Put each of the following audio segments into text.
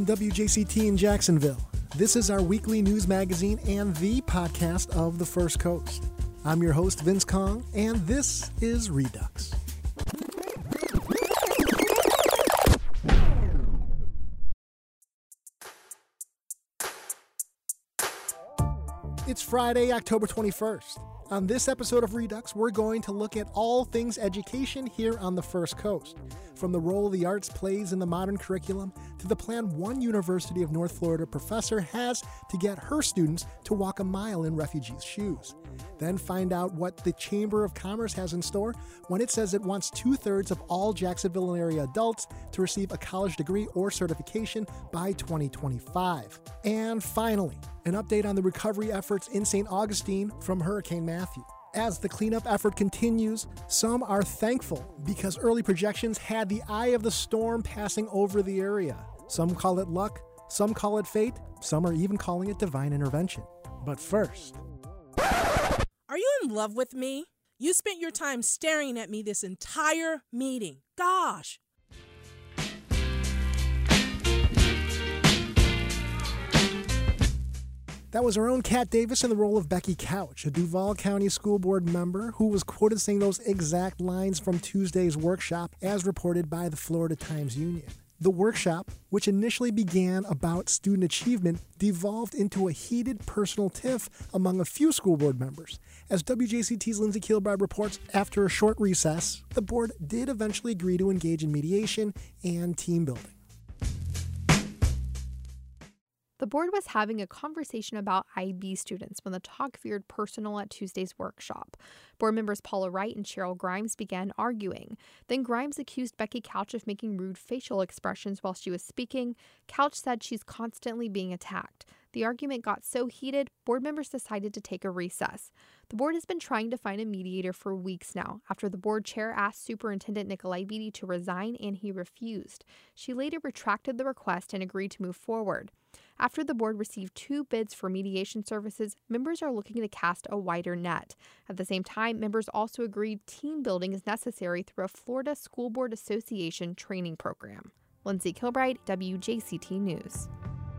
WJCT in Jacksonville. This is our weekly news magazine and the podcast of the First Coast. I'm your host, Vince Kong, and this is Redux. It's Friday, October 21st. On this episode of Redux, we're going to look at all things education here on the First Coast, from the role the arts plays in the modern curriculum to the plan one University of North Florida professor has to get her students to walk a mile in refugees' shoes. Then find out what the Chamber of Commerce has in store when it says it wants 2/3 of all Jacksonville area adults to receive a college degree or certification by 2025. And finally, an update on the recovery efforts in St. Augustine from Hurricane Matthew. As the cleanup effort continues, some are thankful because early projections had the eye of the storm passing over the area. Some call it luck, some call it fate, some are even calling it divine intervention. But first... Are you in love with me? You spent your time staring at me this entire meeting. Gosh! That was our own Kat Davis in the role of Becky Couch, a Duval County School Board member who was quoted saying those exact lines from Tuesday's workshop as reported by the Florida Times-Union. The workshop, which initially began about student achievement, devolved into a heated personal tiff among a few school board members. As WJCT's Lindsay Kilbride reports, after a short recess, the board did eventually agree to engage in mediation and team building. The board was having a conversation about IB students when the talk veered personal at Tuesday's workshop. Board members Paula Wright and Cheryl Grimes began arguing. Then Grimes accused Becky Couch of making rude facial expressions while she was speaking. Couch said she's constantly being attacked. The argument got so heated, board members decided to take a recess. The board has been trying to find a mediator for weeks now, after the board chair asked Superintendent Nikolai Beatty to resign and he refused. She later retracted the request and agreed to move forward. After the board received 2 bids for mediation services, members are looking to cast a wider net. At the same time, members also agreed team building is necessary through a Florida School Board Association training program. Lindsay Kilbride, WJCT News.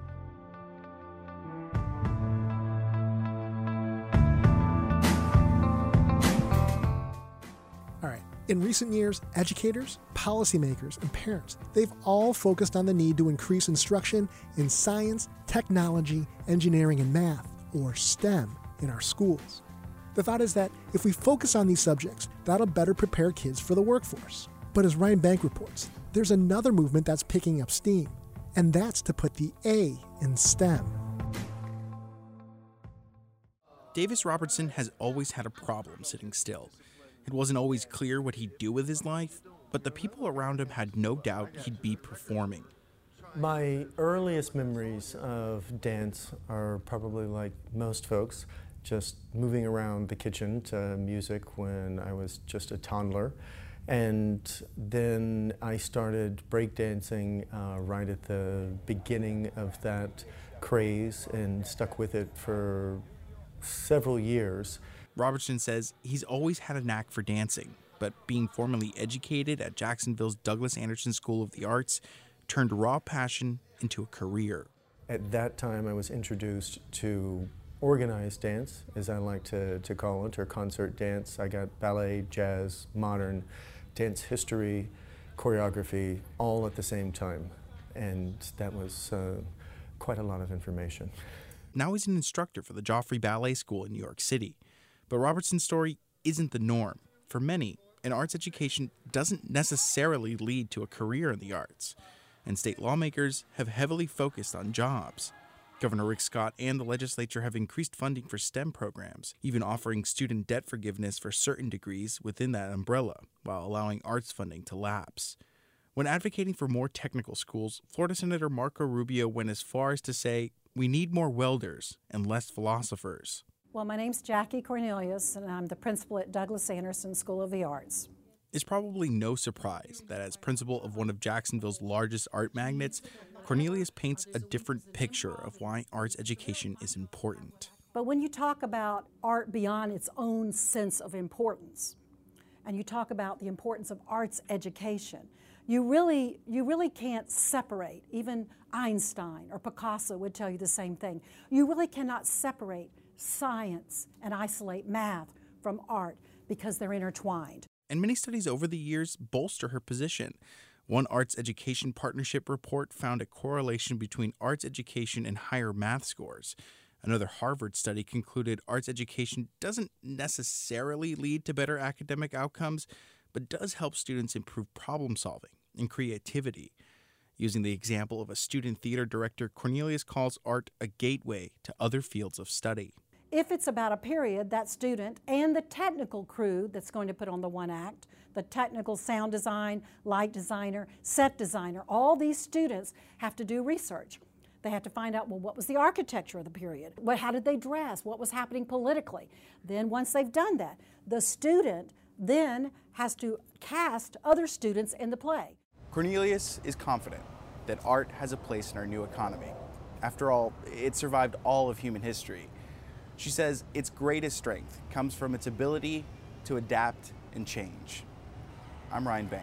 In recent years, educators, policymakers, and parents, they've all focused on the need to increase instruction in science, technology, engineering, and math, or STEM, in our schools. The thought is that if we focus on these subjects, that'll better prepare kids for the workforce. But as Ryan Bank reports, there's another movement that's picking up steam, and that's to put the A in STEM. Davis Robertson has always had a problem sitting still. It wasn't always clear what he'd do with his life, but the people around him had no doubt he'd be performing. My earliest memories of dance are probably like most folks, just moving around the kitchen to music when I was just a toddler. And then I started breakdancing right at the beginning of that craze and stuck with it for several years. Robertson says he's always had a knack for dancing, but being formally educated at Jacksonville's Douglas Anderson School of the Arts turned raw passion into a career. At that time, I was introduced to organized dance, as I like to call it, or concert dance. I got ballet, jazz, modern, dance history, choreography, all at the same time. And that was quite a lot of information. Now he's an instructor for the Joffrey Ballet School in New York City. But Robertson's story isn't the norm. For many, an arts education doesn't necessarily lead to a career in the arts, and state lawmakers have heavily focused on jobs. Governor Rick Scott and the legislature have increased funding for STEM programs, even offering student debt forgiveness for certain degrees within that umbrella, while allowing arts funding to lapse. When advocating for more technical schools, Florida Senator Marco Rubio went as far as to say, "We need more welders and less philosophers." Well, my name's Jackie Cornelius, and I'm the principal at Douglas Anderson School of the Arts. It's probably no surprise that as principal of one of Jacksonville's largest art magnets, Cornelius paints a different picture of why arts education is important. But when you talk about art beyond its own sense of importance, and you talk about the importance of arts education, You really can't separate. Even Einstein or Picasso would tell you the same thing. You really cannot separate science and isolate math from art because they're intertwined. And many studies over the years bolster her position. One arts education partnership report found a correlation between arts education and higher math scores. Another Harvard study concluded arts education doesn't necessarily lead to better academic outcomes, but does help students improve problem solving and creativity. Using the example of a student theater director, Cornelius calls art a gateway to other fields of study. If it's about a period, that student and the technical crew that's going to put on the one act, the technical sound design, light designer, set designer, all these students have to do research. They have to find out, well, what was the architecture of the period? How did they dress? What was happening politically? Then once they've done that, the student then has to cast other students in the play. Cornelius is confident that art has a place in our new economy. After all, it survived all of human history. She says its greatest strength comes from its ability to adapt and change. I'm Ryan Bank.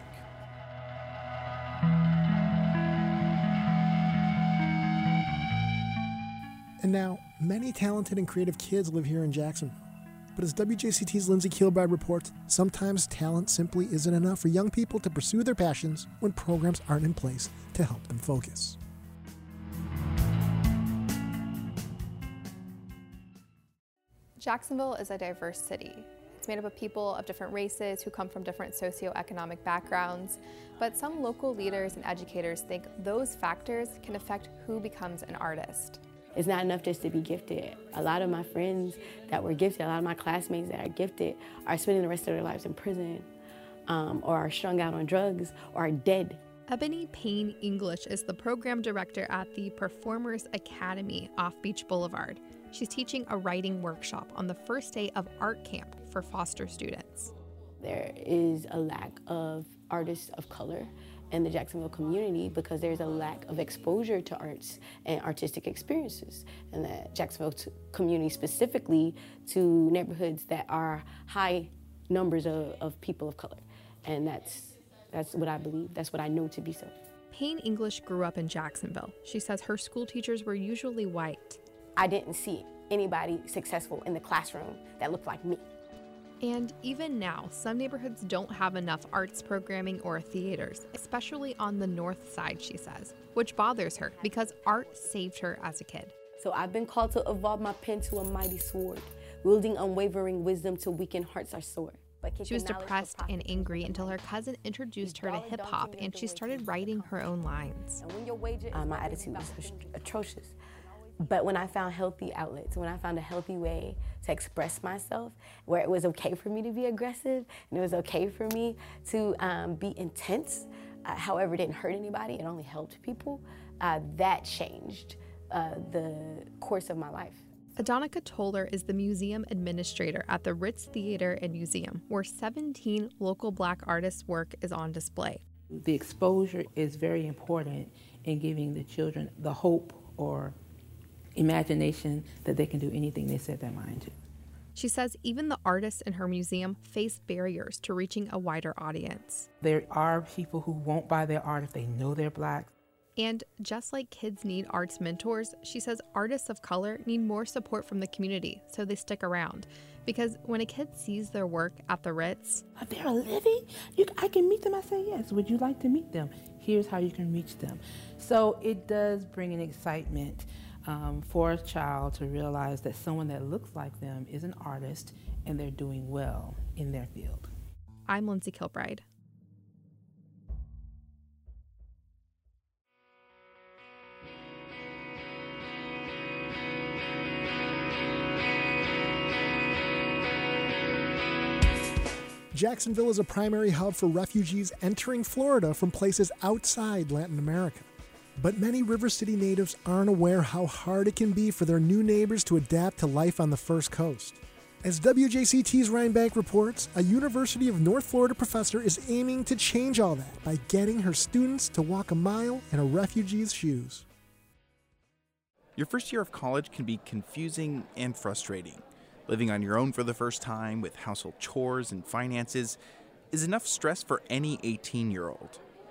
And now, many talented and creative kids live here in Jacksonville. But as WJCT's Lindsay Kilbride reports, sometimes talent simply isn't enough for young people to pursue their passions when programs aren't in place to help them focus. Jacksonville is a diverse city. It's made up of people of different races who come from different socioeconomic backgrounds, but some local leaders and educators think those factors can affect who becomes an artist. It's not enough just to be gifted. A lot of my friends that were gifted, a lot of my classmates that are gifted are spending the rest of their lives in prison, or are strung out on drugs, or are dead. Ebony Payne English is the program director at the Performers Academy off Beach Boulevard. She's teaching a writing workshop on the first day of art camp for foster students. There is a lack of artists of color in the Jacksonville community because there's a lack of exposure to arts and artistic experiences in the Jacksonville community, specifically to neighborhoods that are high numbers of people of color. And that's what I believe, that's what I know to be so. Payne English grew up in Jacksonville. She says her school teachers were usually white. I didn't see anybody successful in the classroom that looked like me. And even now, some neighborhoods don't have enough arts programming or theaters, especially on the north side, she says, which bothers her because art saved her as a kid. So I've been called to evolve my pen to a mighty sword, wielding unwavering wisdom to weaken hearts are sore. She was depressed and angry until her cousin introduced her to hip hop and she started writing her own lines. My attitude was atrocious. But when I found healthy outlets, when I found a healthy way to express myself, where it was okay for me to be aggressive, and it was okay for me to be intense, however it didn't hurt anybody, it only helped people, that changed the course of my life. Adonica Toller is the museum administrator at the Ritz Theater and Museum, where 17 local Black artists' work is on display. The exposure is very important in giving the children the hope or imagination that they can do anything they set their mind to. She says even the artists in her museum face barriers to reaching a wider audience. There are people who won't buy their art if they know they're Black. And just like kids need arts mentors, she says artists of color need more support from the community so they stick around. Because when a kid sees their work at the Ritz, they're living, I can meet them. I say yes. Would you like to meet them? Here's how you can reach them. So it does bring an excitement for a child to realize that someone that looks like them is an artist and they're doing well in their field. I'm Lindsay Kilbride. Jacksonville is a primary hub for refugees entering Florida from places outside Latin America. But many River City natives aren't aware how hard it can be for their new neighbors to adapt to life on the First Coast. As WJCT's Ryan Bank reports, a University of North Florida professor is aiming to change all that by getting her students to walk a mile in a refugee's shoes. Your first year of college can be confusing and frustrating. Living on your own for the first time with household chores and finances is enough stress for any 18-year-old.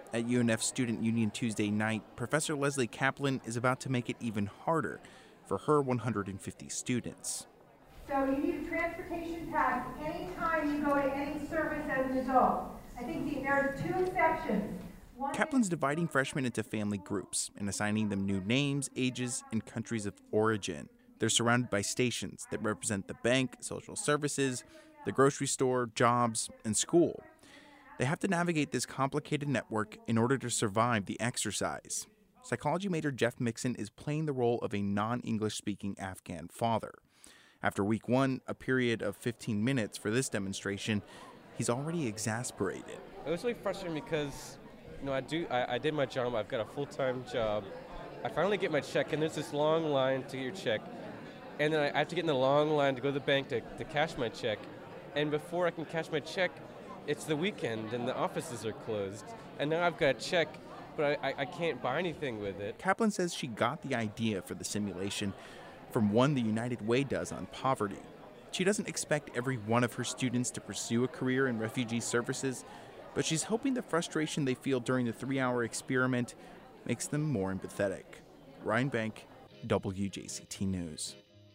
At UNF Student Union Tuesday night, Professor Leslie Kaplan is about to make it even harder for her 150 students. So you need a transportation pass anytime you go to any service as an adult. I think there are 2 exceptions. Kaplan's dividing freshmen into family groups and assigning them new names, ages, and countries of origin. They're surrounded by stations that represent the bank, social services, the grocery store, jobs, and school. They have to navigate this complicated network in order to survive the exercise. Psychology major Jeff Mixon is playing the role of a non-English-speaking Afghan father. After week 1, a period of 15 minutes for this demonstration, he's already exasperated. It was really frustrating because, I did my job. I've got a full-time job. I finally get my check, and there's this long line to get your check. And then I have to get in the long line to go to the bank to cash my check. And before I can cash my check, it's the weekend and the offices are closed. And now I've got a check, but I can't buy anything with it. Kaplan says she got the idea for the simulation from one the United Way does on poverty. She doesn't expect every one of her students to pursue a career in refugee services, but she's hoping the frustration they feel during the 3-hour experiment makes them more empathetic. Ryan Bank, WJCT News.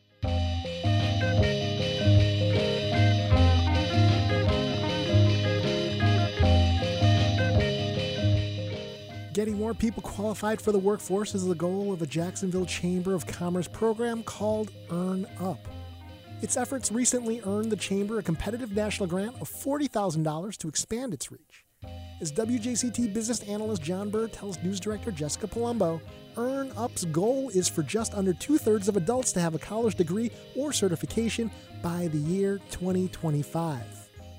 Getting more people qualified for the workforce is the goal of a Jacksonville Chamber of Commerce program called Earn Up. Its efforts recently earned the Chamber a competitive national grant of $40,000 to expand its reach. As WJCT business analyst John Burr tells news director Jessica Palumbo, Earn Up's goal is for just under 2/3 of adults to have a college degree or certification by the year 2025.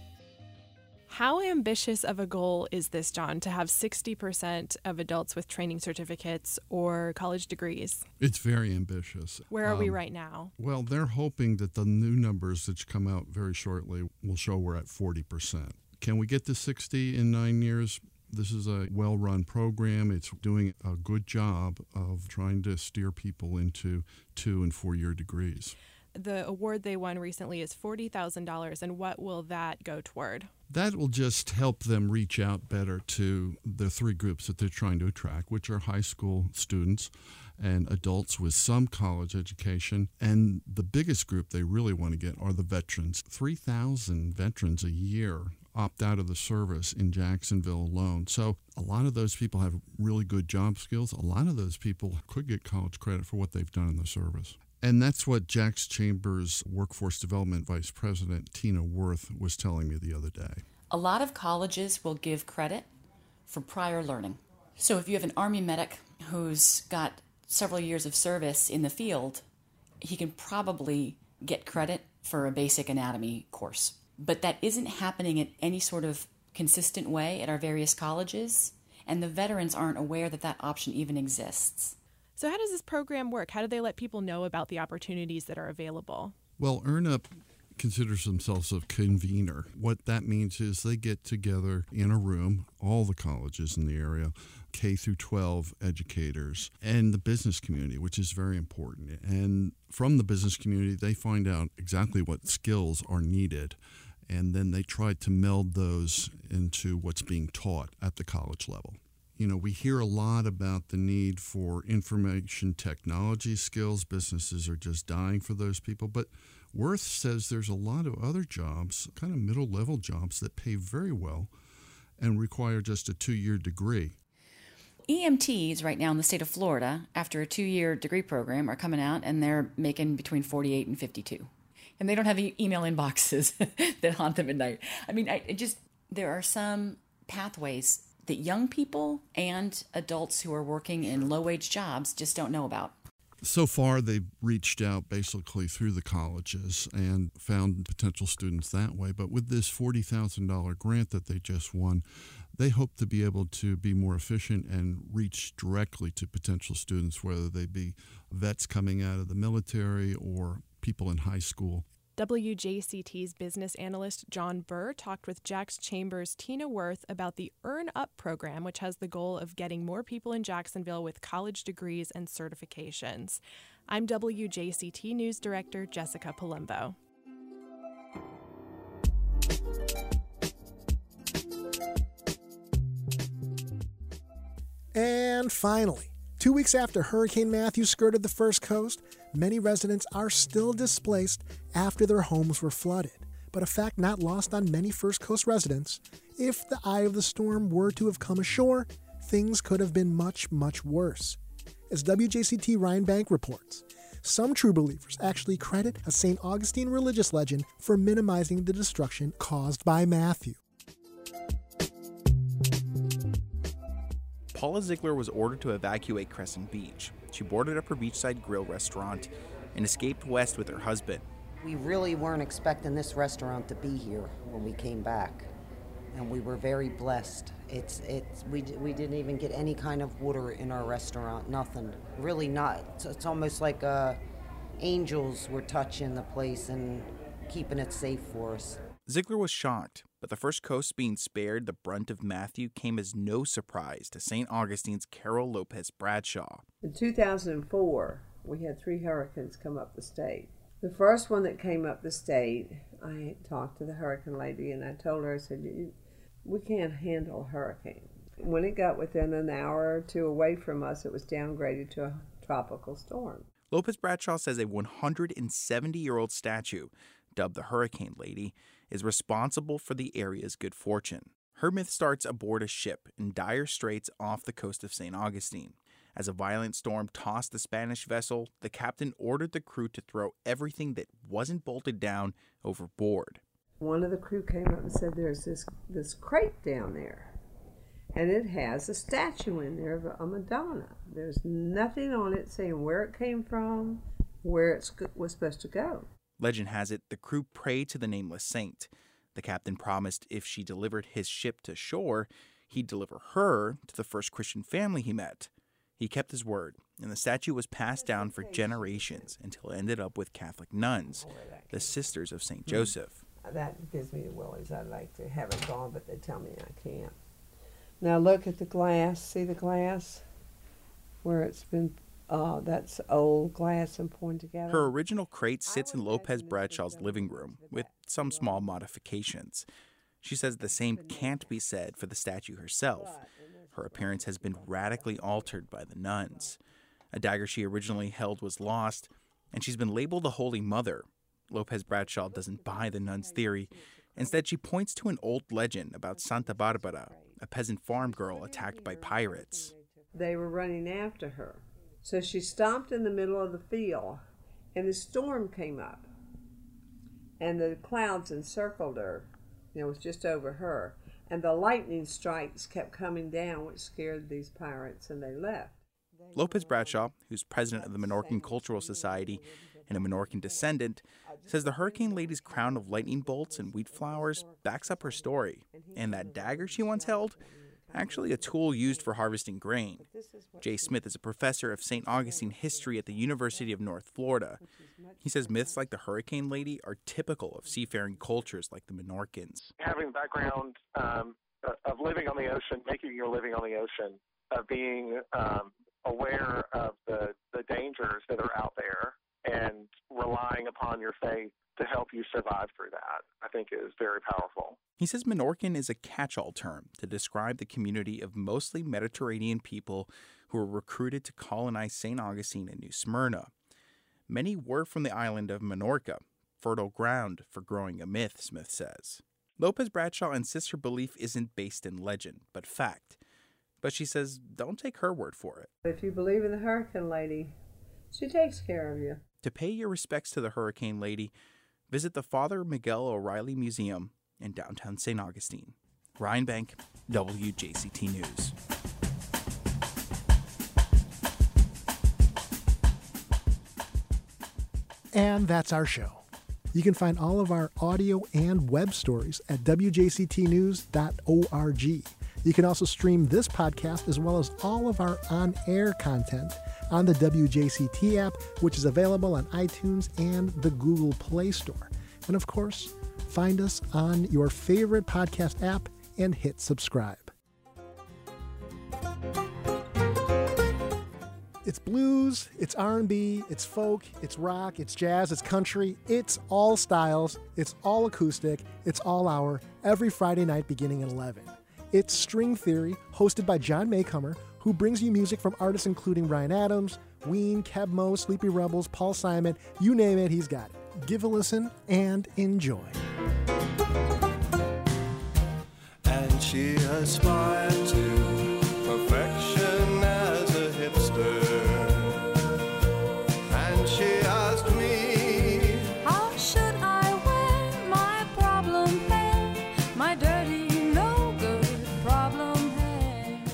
How ambitious of a goal is this, John, to have 60% of adults with training certificates or college degrees? It's very ambitious. Where are we right now? Well, they're hoping that the new numbers that come out very shortly will show we're at 40%. Can we get to 60 in 9 years? This is a well-run program. It's doing a good job of trying to steer people into 2- and 4-year degrees. The award they won recently is $40,000, and what will that go toward? That will just help them reach out better to the 3 groups that they're trying to attract, which are high school students and adults with some college education. And the biggest group they really want to get are the veterans. 3,000 veterans a year opt out of the service in Jacksonville alone. So a lot of those people have really good job skills. A lot of those people could get college credit for what they've done in the service. And that's what Jack's Chamber's Workforce Development Vice President, Tina Worth, was telling me the other day. A lot of colleges will give credit for prior learning. So if you have an Army medic who's got several years of service in the field, he can probably get credit for a basic anatomy course. But that isn't happening in any sort of consistent way at our various colleges, and the veterans aren't aware that that option even exists. So how does this program work? How do they let people know about the opportunities that are available? Well, Earn Up considers themselves a convener. What that means is they get together in a room, all the colleges in the area, K through 12 educators, and the business community, which is very important. And from the business community, they find out exactly what skills are needed, and then they try to meld those into what's being taught at the college level. You know, we hear a lot about the need for information technology skills. Businesses are just dying for those people. But Worth says there's a lot of other jobs, kind of middle-level jobs, that pay very well and require just a 2-year degree. EMTs right now in the state of Florida, after a 2-year degree program, are coming out and they're making between $48 and $52. And they don't have email inboxes that haunt them at night. I mean, there are some pathways that young people and adults who are working in low-wage jobs just don't know about. So far, they've reached out basically through the colleges and found potential students that way. But with this $40,000 grant that they just won, they hope to be able to be more efficient and reach directly to potential students, whether they be vets coming out of the military or people in high school. WJCT's business analyst John Burr talked with Jack's Chamber's Tina Worth about the Earn Up program, which has the goal of getting more people in Jacksonville with college degrees and certifications. I'm WJCT News Director Jessica Palumbo. And finally, 2 weeks after Hurricane Matthew skirted the First Coast, many residents are still displaced after their homes were flooded. But a fact not lost on many First Coast residents, if the eye of the storm were to have come ashore, things could have been much, much worse. As WJCT Ryan Bank reports, some true believers actually credit a St. Augustine religious legend for minimizing the destruction caused by Matthew. Paula Ziegler was ordered to evacuate Crescent Beach. She boarded up her beachside grill restaurant and escaped west with her husband. We really weren't expecting this restaurant to be here when we came back, and we were very blessed. We didn't even get any kind of water in our restaurant, nothing. Really not. It's almost like angels were touching the place and keeping it safe for us. Ziegler was shocked, but the First Coast being spared the brunt of Matthew came as no surprise to St. Augustine's Carol Lopez Bradshaw. In 2004, we had 3 hurricanes come up the state. The first one that came up the state, I talked to the hurricane lady and I told her, I said, we can't handle a hurricane. When it got within an hour or two away from us, it was downgraded to a tropical storm. Lopez Bradshaw says a 170-year-old statue, dubbed the Hurricane Lady, is responsible for the area's good fortune. Her myth starts aboard a ship in dire straits off the coast of St. Augustine. As a violent storm tossed the Spanish vessel, the captain ordered the crew to throw everything that wasn't bolted down overboard. One of the crew came up and said, there's this crate down there, and it has a statue in there of a Madonna. There's nothing on it saying where it came from, where it was supposed to go. Legend has it the crew prayed to the nameless saint. The captain promised if she delivered his ship to shore, he'd deliver her to the first Christian family he met. He kept his word, and the statue was passed down for generations until it ended up with Catholic nuns, the Sisters of St. Joseph. That gives me the willies. I'd like to have it gone, but they tell me I can't. Now look at the glass. See the glass? Where it's been, that's old glass and poured together. Her original crate sits in Lopez Bradshaw's living room, with some small modifications. She says the same can't be said for the statue herself. Her appearance has been radically altered by the nuns. A dagger she originally held was lost, and she's been labeled a Holy Mother. Lopez Bradshaw doesn't buy the nun's theory. Instead, she points to an old legend about Santa Barbara, a peasant farm girl attacked by pirates. They were running after her. So she stomped in the middle of the field, and the storm came up. And the clouds encircled her. It was just over her. And the lightning strikes kept coming down, which scared these pirates, and they left. Lopez Bradshaw, who's president of the Menorcan Cultural Society and a Menorcan descendant, says the Hurricane Lady's crown of lightning bolts and wheat flowers backs up her story, and that dagger she once held, actually a tool used for harvesting grain. Jay Smith is a professor of St. Augustine history at the University of North Florida. He says myths like the Hurricane Lady are typical of seafaring cultures like the Menorcans. Having the background of living on the ocean, making your living on the ocean, of being aware of the dangers that are out there and relying upon your faith to help you survive through that, I think is very powerful. He says Menorcan is a catch-all term to describe the community of mostly Mediterranean people who were recruited to colonize St. Augustine and New Smyrna. Many were from the island of Minorca, fertile ground for growing a myth, Smith says. Lopez Bradshaw insists her belief isn't based in legend, but fact. But she says, don't take her word for it. If you believe in the Hurricane Lady, she takes care of you. To pay your respects to the Hurricane Lady, visit the Father Miguel O'Reilly Museum in downtown St. Augustine. Ryan Bank, WJCT News. And that's our show. You can find all of our audio and web stories at wjctnews.org. You can also stream this podcast as well as all of our on-air content on the WJCT app, which is available on iTunes and the Google Play Store. And of course, find us on your favorite podcast app and hit subscribe. It's blues, it's R&B, it's folk, it's rock, it's jazz, it's country. It's all styles, it's all acoustic, it's all hour, every Friday night beginning at 11. It's String Theory, hosted by John Maycomer, who brings you music from artists including Ryan Adams, Ween, Keb Mo, Sleepy Rebels, Paul Simon, you name it, he's got it. Give a listen and enjoy. And she aspired to perfection as a hipster. And she asked me, how should I wear my problem hair, my dirty, no good problem hair?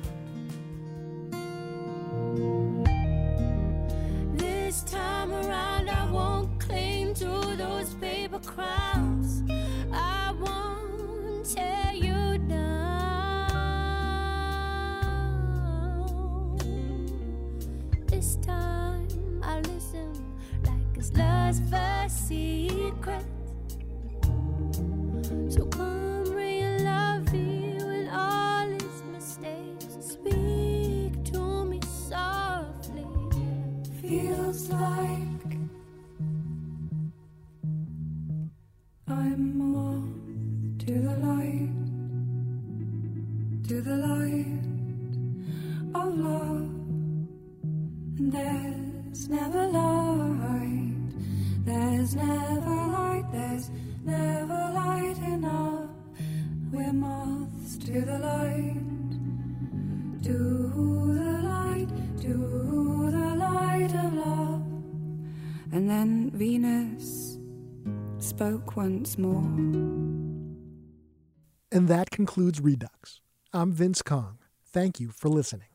This time around I won't cling to those paper crowns. I won't tear you down. This time I listen like it's love's first secret. So come real lovey with all its mistakes. Speak to me softly. Feels like I'm on to the light of love. And there's never light, there's never light, there's never light enough. We're moths to the light, to the light of love. And then Venus spoke once more. And that concludes Redux. I'm Vince Kong. Thank you for listening.